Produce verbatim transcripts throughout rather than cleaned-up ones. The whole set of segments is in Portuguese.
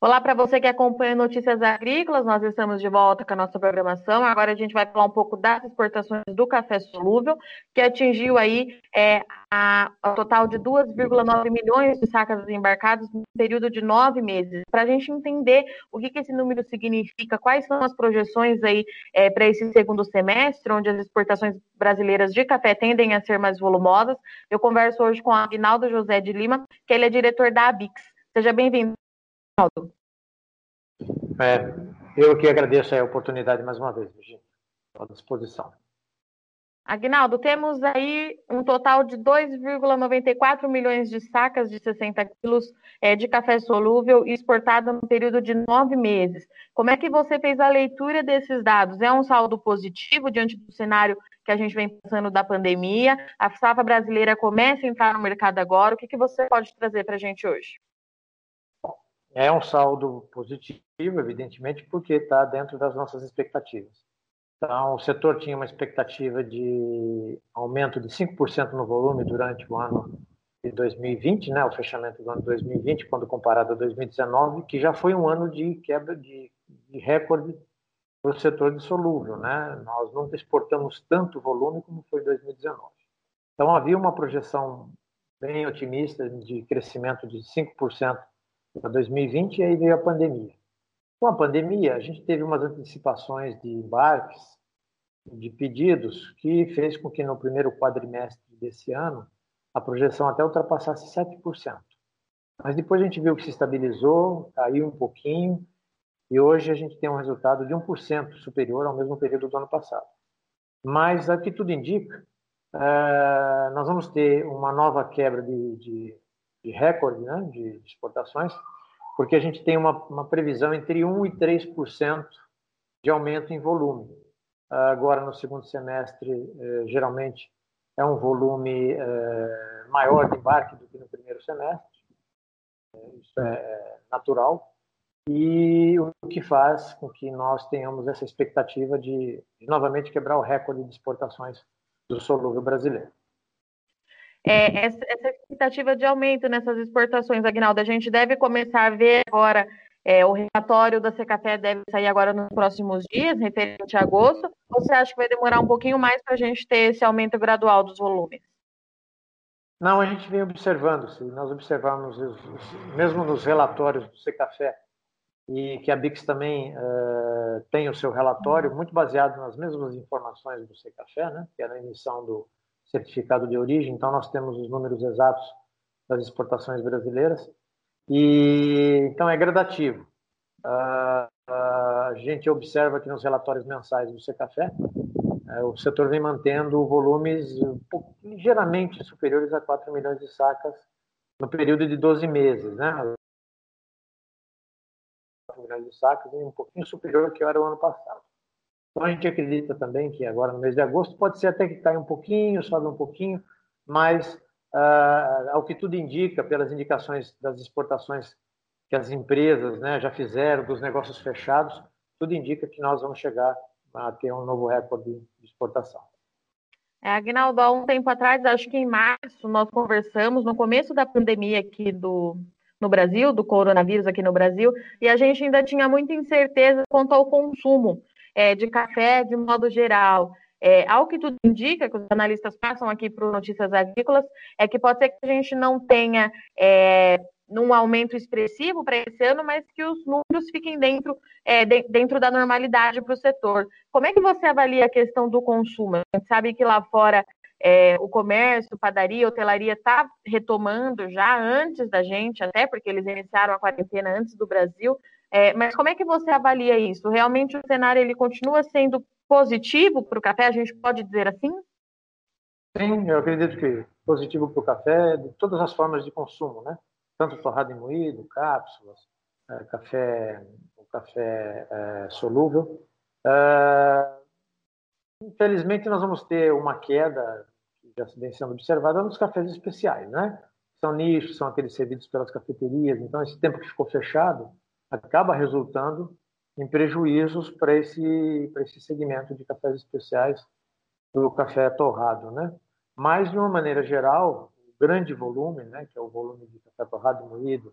Olá para você que acompanha Notícias Agrícolas, nós estamos de volta com a nossa programação. Agora a gente vai falar um pouco das exportações do café solúvel, que atingiu aí é, a, a total de dois vírgula nove milhões de sacas embarcadas no período de nove meses. Para a gente entender o que, que esse número significa, quais são as projeções aí é, para esse segundo semestre, onde as exportações brasileiras de café tendem a ser mais volumosas, eu converso hoje com o Aguinaldo José de Lima, que ele é diretor da Abix. Seja bem-vindo, Aguinaldo. É, eu que agradeço a oportunidade mais uma vez, Virginia. Estou à disposição. Aguinaldo, temos aí um total de dois vírgula noventa e quatro milhões de sacas de sessenta quilos é, de café solúvel exportado no período de nove meses. Como é que você fez a leitura desses dados? É um saldo positivo diante do cenário que a gente vem passando da pandemia? A safra brasileira começa a entrar no mercado agora. O que, que você pode trazer para a gente hoje? É um saldo positivo, evidentemente, porque está dentro das nossas expectativas. Então, o setor tinha uma expectativa de aumento de cinco por cento no volume durante o ano de dois mil e vinte, né, o fechamento do ano de dois mil e vinte, quando comparado a dois mil e dezenove, que já foi um ano de quebra de, de recorde para o setor de solúvel. Né? Nós nunca exportamos tanto volume como foi em dois mil e dezenove. Então, havia uma projeção bem otimista de crescimento de cinco por cento para dois mil e vinte, e aí veio a pandemia. Com a pandemia, a gente teve umas antecipações de embarques, de pedidos, que fez com que no primeiro quadrimestre desse ano a projeção até ultrapassasse sete por cento. Mas depois a gente viu que se estabilizou, caiu um pouquinho, e hoje a gente tem um resultado de um por cento superior ao mesmo período do ano passado. Mas, o que tudo indica, é, nós vamos ter uma nova quebra de, de, de recorde, né, de exportações, porque a gente tem uma, uma previsão entre um e três por cento de aumento em volume. Agora, no segundo semestre, eh, geralmente é um volume eh, maior de embarque do que no primeiro semestre, isso é natural, e o que faz com que nós tenhamos essa expectativa de, de novamente quebrar o recorde de exportações do solúvel brasileiro. É, essa, essa expectativa de aumento nessas exportações, Aguinaldo, a gente deve começar a ver agora, é, o relatório da Secafé deve sair agora nos próximos dias, referente a agosto, ou você acha que vai demorar um pouquinho mais para a gente ter esse aumento gradual dos volumes? Não, a gente vem observando, se nós observarmos, mesmo nos relatórios do Secafé, e que a Bix também uh, tem o seu relatório, muito baseado nas mesmas informações do Secafé, né, que é a emissão do certificado de origem, então nós temos os números exatos das exportações brasileiras, e então é gradativo. Uh, uh, a gente observa que nos relatórios mensais do Secafé, uh, o setor vem mantendo volumes um pouco, ligeiramente superiores a quatro milhões de sacas no período de doze meses, né? milhões de sacas e um pouquinho superior ao que era o ano passado. Então a gente acredita também que agora no mês de agosto pode ser até que caia um pouquinho, sobe um pouquinho, mas uh, ao que tudo indica, pelas indicações das exportações que as empresas, né, já fizeram, dos negócios fechados, tudo indica que nós vamos chegar a ter um novo recorde de exportação. É, Aguinaldo, há um tempo atrás, acho que em março, nós conversamos, no começo da pandemia aqui do, no Brasil, do coronavírus aqui no Brasil, e a gente ainda tinha muita incerteza quanto ao consumo é, de café de modo geral. É, ao que tudo indica, que os analistas passam aqui para Notícias Agrícolas, é que pode ser que a gente não tenha é, um aumento expressivo para esse ano, mas que os números fiquem dentro, é, de, dentro da normalidade para o setor. Como é que você avalia a questão do consumo? A gente sabe que lá fora é, o comércio, padaria, hotelaria está retomando já antes da gente, até porque eles iniciaram a quarentena antes do Brasil. É, mas como é que você avalia isso? Realmente o cenário ele continua sendo positivo para o café? A gente pode dizer assim? Sim, eu acredito que positivo para o café, de todas as formas de consumo, né? Tanto torrado e moído, cápsulas, é, café, o café é, solúvel. É, infelizmente, nós vamos ter uma queda, que já vem sendo observada, nos cafés especiais, né? São nichos, são aqueles servidos pelas cafeterias, então esse tempo que ficou fechado acaba resultando em prejuízos para esse, para esse segmento de cafés especiais do café torrado, né? Mas, de uma maneira geral, o grande volume, né, que é o volume de café torrado e moído,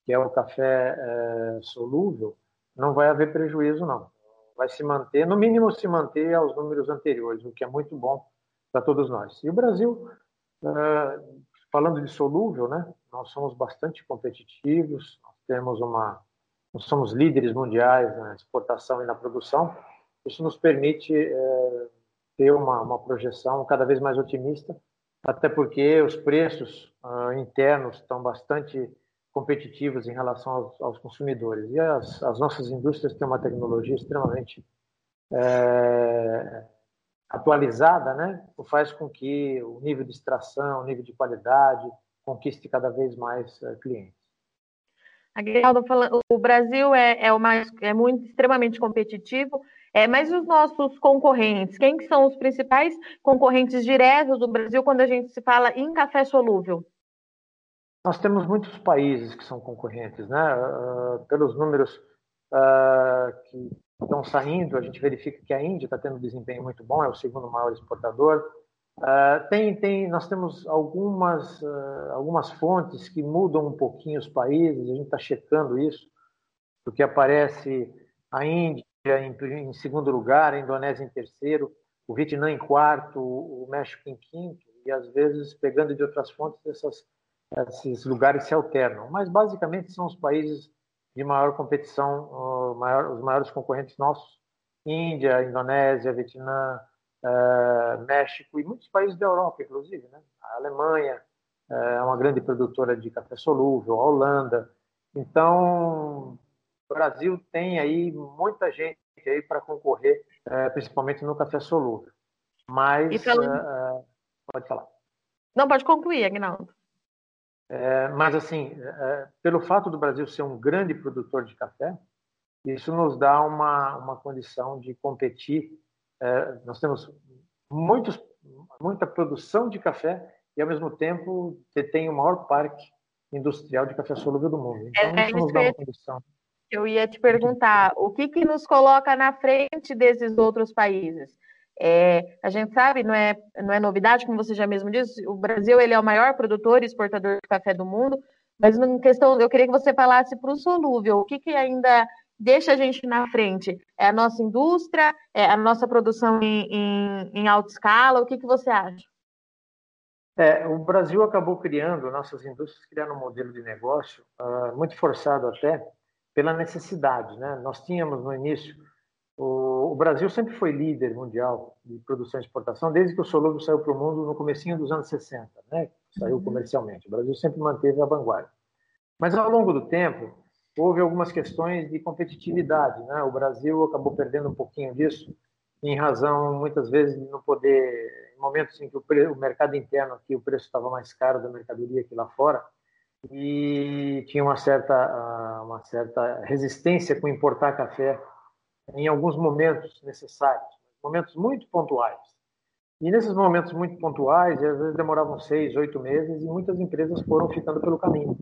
que é o café é, solúvel, não vai haver prejuízo, não. Vai se manter, no mínimo se manter aos números anteriores, o que é muito bom para todos nós. E o Brasil, é, falando de solúvel, né, nós somos bastante competitivos, nós temos uma, nós somos líderes mundiais na exportação e na produção. Isso nos permite é, ter uma, uma projeção cada vez mais otimista, até porque os preços uh, internos estão bastante competitivos em relação aos, aos consumidores. E as, as nossas indústrias têm uma tecnologia extremamente é, atualizada, né? O faz com que o nível de extração, o nível de qualidade conquiste cada vez mais uh, clientes. Aguinaldo, falando, o Brasil é, é, o mais, é muito extremamente competitivo, é, mas os nossos concorrentes, quem que são os principais concorrentes diretos do Brasil quando a gente se fala em café solúvel? Nós temos muitos países que são concorrentes, né? Uh, pelos números uh, que estão saindo, a gente verifica que a Índia está tendo um desempenho muito bom, é o segundo maior exportador. Uh, tem, tem, nós temos algumas, uh, algumas fontes que mudam um pouquinho os países, a gente está checando isso, porque aparece a Índia em, em segundo lugar, a Indonésia em terceiro, o Vietnã em quarto, o México em quinto, e às vezes, pegando de outras fontes, essas esses lugares se alternam, mas basicamente são os países de maior competição, uh, maior, os maiores concorrentes nossos: Índia, Indonésia, Vietnã, uh, México e muitos países da Europa, inclusive, né? A Alemanha uh, é uma grande produtora de café solúvel, a Holanda. Então, o Brasil tem aí muita gente aí para concorrer, uh, principalmente no café solúvel. Mas, falando... uh, pode falar. Não, pode concluir, Aguinaldo. É, mas, assim, é, pelo fato do Brasil ser um grande produtor de café, isso nos dá uma, uma condição de competir. É, nós temos muitos, muita produção de café e, ao mesmo tempo, tem o maior parque industrial de café solúvel do mundo. Então, É, é isso nos isso dá uma condição. Eu ia te perguntar, o que que nos coloca na frente desses outros países? É, a gente sabe, não é, não é novidade, como você já mesmo disse, o Brasil ele é o maior produtor e exportador de café do mundo, mas em questão, eu queria que você falasse para o solúvel, o que que ainda deixa a gente na frente? É a nossa indústria, é a nossa produção em, em, em alta escala, o que que você acha? É, o Brasil acabou criando, nossas indústrias criaram um modelo de negócio uh, muito forçado até pela necessidade, né? Nós tínhamos no início, o, o Brasil sempre foi líder mundial de produção e exportação, desde que o solúvel saiu para o mundo no comecinho dos anos sessenta, né? Saiu comercialmente. O Brasil sempre manteve a vanguarda. Mas ao longo do tempo, houve algumas questões de competitividade, né? O Brasil acabou perdendo um pouquinho disso, em razão, muitas vezes, de não poder, em momentos em que o, pre, o mercado interno aqui, o preço estava mais caro da mercadoria que lá fora, e tinha uma certa, uma certa resistência com importar café em alguns momentos necessários, momentos muito pontuais. E nesses momentos muito pontuais, às vezes demoravam seis, oito meses, e muitas empresas foram ficando pelo caminho.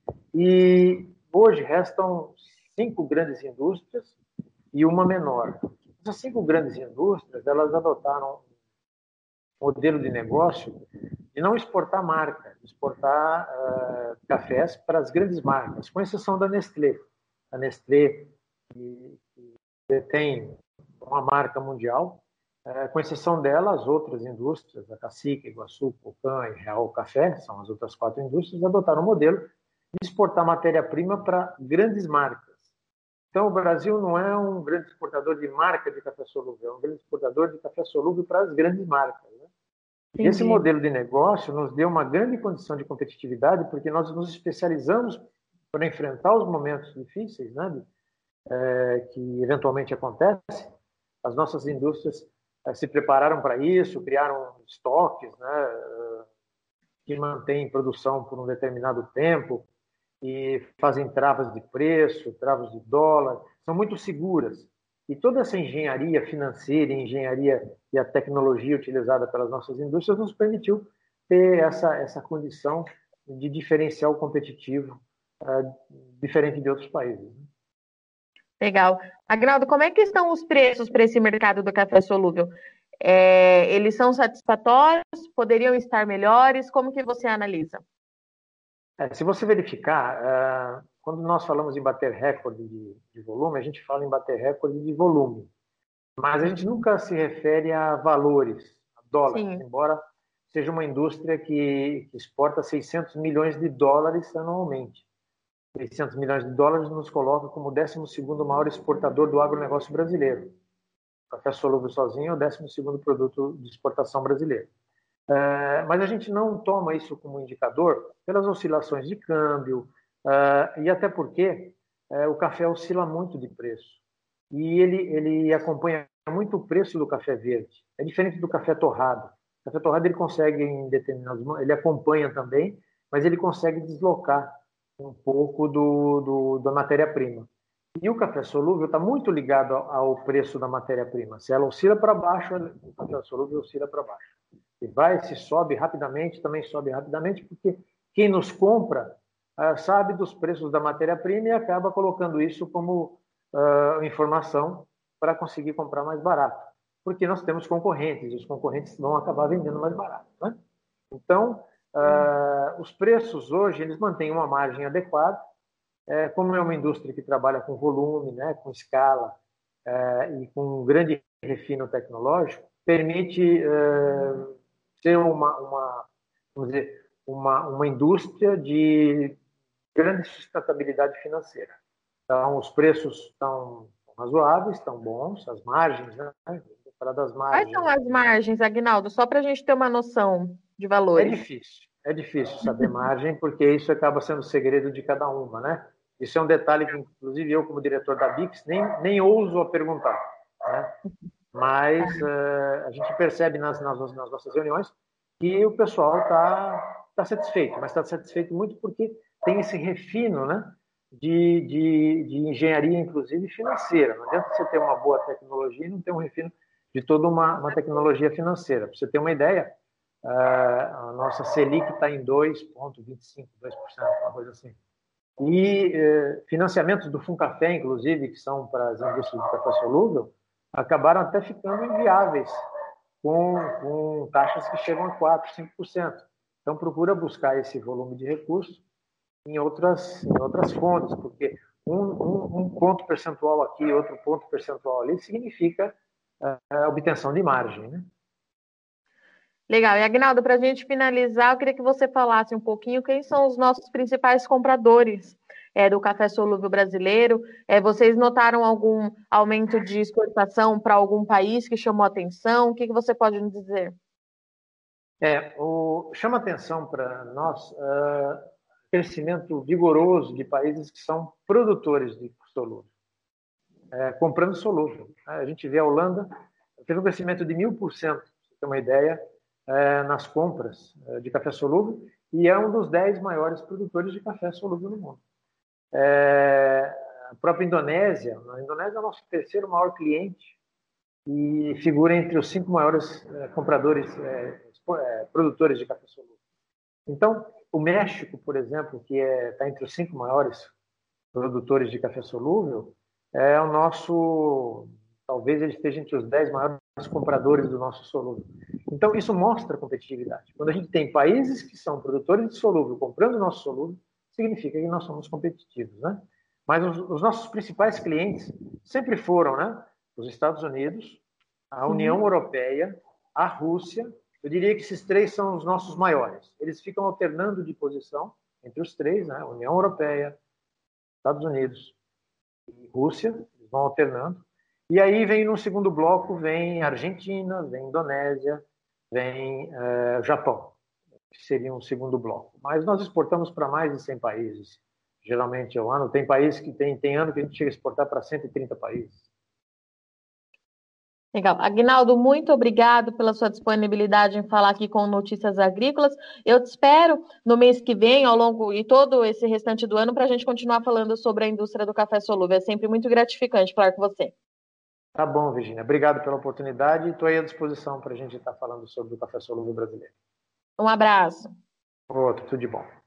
E hoje restam cinco grandes indústrias e uma menor. Essas cinco grandes indústrias, elas adotaram um modelo de negócio de não exportar marca, exportar uh, cafés para as grandes marcas, com exceção da Nestlé. A Nestlé, que, que detém uma marca mundial, uh, com exceção dela, as outras indústrias, a Cacique, Iguaçu, Cocan e Real Café, são as outras quatro indústrias, adotaram um modelo de exportar matéria-prima para grandes marcas. Então, o Brasil não é um grande exportador de marca de café solúvel, é um grande exportador de café solúvel para as grandes marcas. Né? Esse modelo de negócio nos deu uma grande condição de competitividade, porque nós nos especializamos para enfrentar os momentos difíceis, né, é, que eventualmente acontecem. As nossas indústrias é, se prepararam para isso, criaram estoques, né, que mantêm produção por um determinado tempo, e fazem travas de preço, travas de dólar, são muito seguras. E toda essa engenharia financeira, engenharia e a tecnologia utilizada pelas nossas indústrias nos permitiu ter essa, essa condição de diferencial competitivo uh, diferente de outros países. Legal. Agnaldo, como é que estão os preços para esse mercado do café solúvel? É, eles são satisfatórios? Poderiam estar melhores? Como que você analisa? É, se você verificar, uh, quando nós falamos em bater recorde de, de volume, a gente fala em bater recorde de volume. Mas a gente nunca se refere a valores, a dólares, Sim. embora seja uma indústria que, que exporta seiscentos milhões de dólares anualmente. seiscentos milhões de dólares nos coloca como o décimo segundo maior exportador do agronegócio brasileiro. O café solúvel sozinho é o décimo segundo produto de exportação brasileiro. É, mas a gente não toma isso como indicador pelas oscilações de câmbio, é, e até porque é, o café oscila muito de preço. E ele, ele acompanha muito o preço do café verde. É diferente do café torrado. O café torrado ele consegue, em determinados momentos, ele acompanha também, mas ele consegue deslocar um pouco do, do da matéria-prima. E o café solúvel está muito ligado ao preço da matéria-prima. Se ela oscila para baixo, o café solúvel oscila para baixo. Se vai, se sobe rapidamente, também sobe rapidamente, porque quem nos compra uh, sabe dos preços da matéria-prima e acaba colocando isso como uh, informação para conseguir comprar mais barato. Porque nós temos concorrentes, e os concorrentes vão acabar vendendo mais barato. Né? Então, uh, os preços hoje, eles mantêm uma margem adequada. É, como é uma indústria que trabalha com volume, né, com escala é, e com um grande refino tecnológico, permite é, ser uma, uma, vamos dizer, uma, uma indústria de grande sustentabilidade financeira. Então, os preços estão razoáveis, estão bons, as margens, né? Vou falar das Quais são margens. as margens, Aguinaldo? Só para a gente ter uma noção de É valores. difícil, é difícil saber margem, porque isso acaba sendo segredo de cada uma, né? Isso é um detalhe que, inclusive, eu, como diretor da Bix, nem, nem ouso a perguntar, né? Mas uh, a gente percebe nas, nas, nas nossas reuniões que o pessoal está tá satisfeito, mas está satisfeito muito porque tem esse refino, né? De, de, de engenharia, inclusive financeira. Não adianta você ter uma boa tecnologia e não ter um refino de toda uma, uma tecnologia financeira. Para você ter uma ideia, uh, a nossa Selic está em dois vírgula vinte e cinco, dois por cento, uma coisa assim. E eh, financiamentos do Funcafé, inclusive, que são para as indústrias de café solúvel, acabaram até ficando inviáveis, com, com taxas que chegam a quatro por cento, cinco por cento. Então, procura buscar esse volume de recursos em outras, em outras fontes, porque um, um, um ponto percentual aqui, outro ponto percentual ali, significa a obtenção de margem, né? Legal. E, Aguinaldo, para a gente finalizar, eu queria que você falasse um pouquinho quem são os nossos principais compradores é, do café solúvel brasileiro. É, vocês notaram algum aumento de exportação para algum país que chamou atenção? O que, que você pode nos dizer? É, o, chama atenção para nós uh, crescimento vigoroso de países que são produtores de solúvel, é, comprando solúvel. A gente vê a Holanda teve um crescimento de mil por cento, para você ter uma ideia, é, nas compras é, de café solúvel, e é um dos dez maiores produtores de café solúvel no mundo. É, a própria Indonésia, a Indonésia é o nosso terceiro maior cliente e figura entre os cinco maiores é, compradores, é, é, produtores de café solúvel. Então, o México, por exemplo, que está é, tá entre os cinco maiores produtores de café solúvel, é o nosso, talvez ele esteja entre os dez maiores compradores do nosso solúvel. Então, isso mostra competitividade. Quando a gente tem países que são produtores de solúvel comprando o nosso solúvel, significa que nós somos competitivos, né? Mas os, os nossos principais clientes sempre foram, né? Os Estados Unidos, a União Sim. Europeia, a Rússia. Eu diria que esses três são os nossos maiores. Eles ficam alternando de posição entre os três, né? União Europeia, Estados Unidos e Rússia, eles vão alternando. E aí vem no segundo bloco, vem Argentina, vem Indonésia, vem é, Japão, que seria um segundo bloco. Mas nós exportamos para mais de cem países, geralmente ao ano. Tem países que tem, tem ano que a gente chega a exportar para cento e trinta países. Legal. Aguinaldo, muito obrigado pela sua disponibilidade em falar aqui com Notícias Agrícolas. Eu te espero no mês que vem, ao longo e todo esse restante do ano, para a gente continuar falando sobre a indústria do café solúvel. É sempre muito gratificante falar com você. Tá bom, Virginia. Obrigado pela oportunidade e estou aí à disposição para a gente estar falando sobre o café solúvel brasileiro. Um abraço. Outro, tudo de bom.